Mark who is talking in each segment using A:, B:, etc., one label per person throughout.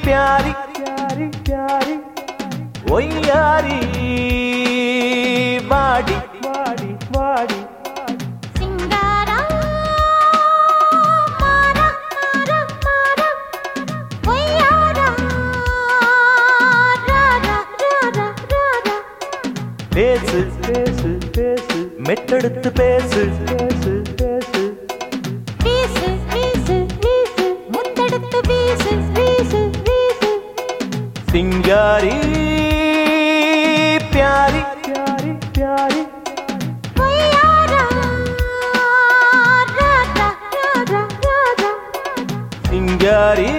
A: प्यारी प्यारी प्यारी ओयारी वाड़ी वाड़ी वाड़ी
B: सिंगारा मारा मारा मारा ओयारा रारा रारा रारा
A: பேசு பேசு பேசு மெட்டெடுத்து பேசு பேசு பேசு
B: வீசு வீசு வீசு முத்தெடுத்து வீசு வீசு வீசு
A: सिंगारी प्यारी प्यारी प्यारी
B: ओयारा रारा रारा रारा
A: सिंगारी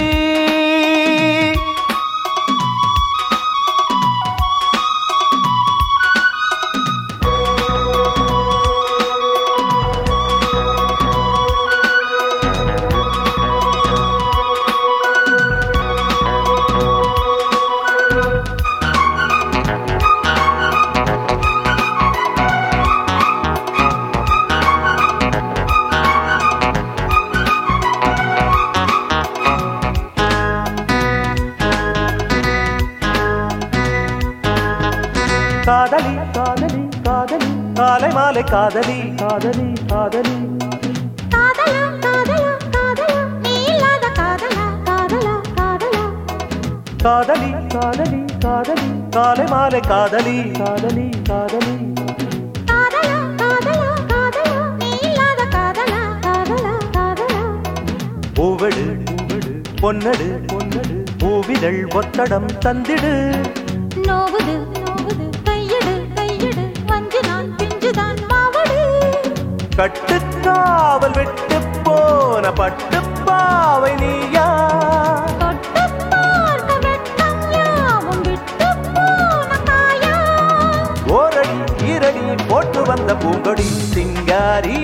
A: காதலி காதலி காதலி காலை மாலை காதலி காதலி காதலி
B: காதலா காதலா காதலா நீ இல்லாத காதலா காதலா காதலா
A: காதலி காதலி காதலி காலை மாலை காதலி காதலி காதலி
B: காதலா காதலா காதலா நீ இல்லாத காதலா காதலா காதலா
A: பூவெடு பூவெடு பொன்னடு பொன்னடு பூவிதழ் ஒத்தடம் தந்திடு
B: நோவுது நோவுது கையெடு கையெடு வஞ்சினான் பிஞ்சுதான் மாவடு
A: கட்டுக்காவல் விட்டு போன பட்டுப்பாவை நீயா
B: தொட்டு பார்க்க வெட்கம் யாவும் விட்டு போன காயா
A: ஓரடி ஈரடி போட்டு வந்த பூங்கொடி சிங்காரி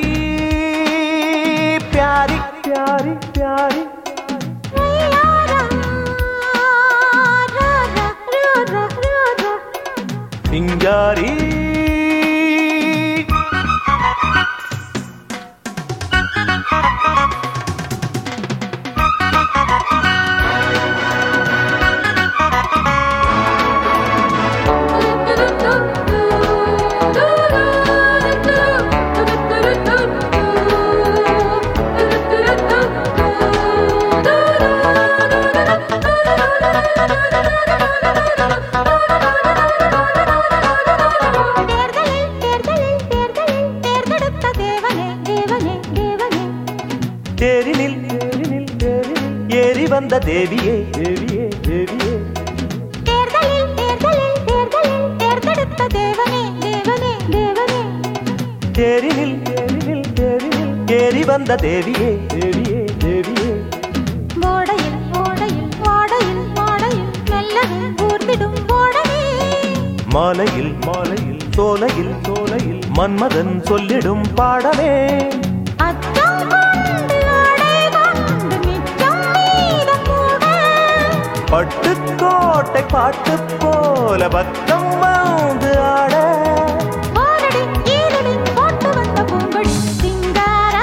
A: प्यारी प्यारी प्यारी
B: ஓயாரா ராரா ராரா ராரா
A: सिंगारी தேரினில் தேரினில் தேரினில் ஏறி வந்த தேவியே தேவியே தேவியே
B: தேர்தலில் தேர்தலில் தேர்தலில் தேர்ந்தெடுத்த தேவனே தேவனே தேவனே
A: தேரினில் தேரினில் தேரினில் ஏறி வந்த தேவியே தேவியே தேவியே
B: ஓடையில் ஓடையில் வாடையில் வாடையில் மெல்லவே ஊர்ந்திடும் ஓடவே
A: மாலையில் மாலையில் சோலையில் சோலையில் மன்மதன் சொல்லிடும் பாடமே
B: அச்சம் கொண்டு ஆடை கொண்டு மிச்சம் மீதம் கூட
A: பட்டுக்கோட்டை பாட்டு போல பக்கம் வந்து ஆட
B: ஓரடி ஈரடி போட்டு வந்த பூங்கொடி சிங்காரா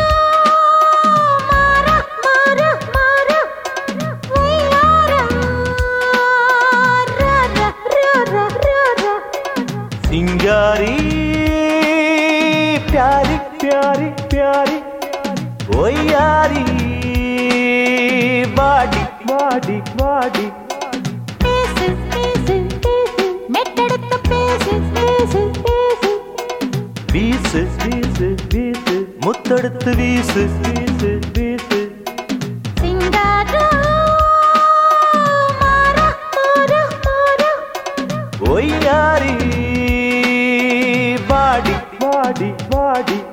B: மாறா மாறா மாறா ஒய்யாரா ராரா ராரா ராரா
A: सिंगारी प्यारी प्यारी प्यारी ओयारी वाड़ी वाड़ी वाड़ी
B: பேசு பேசு பேசு மெட்டெடுத்து பேசு பேசு பேசு
A: வீசு வீசு வீசு முத்தெடுத்து வீசு வீசு வீசு
B: சிங்காரா மாறா மாறா மாறா
A: ओयारी वाड़ी वाड़ी वाड़ी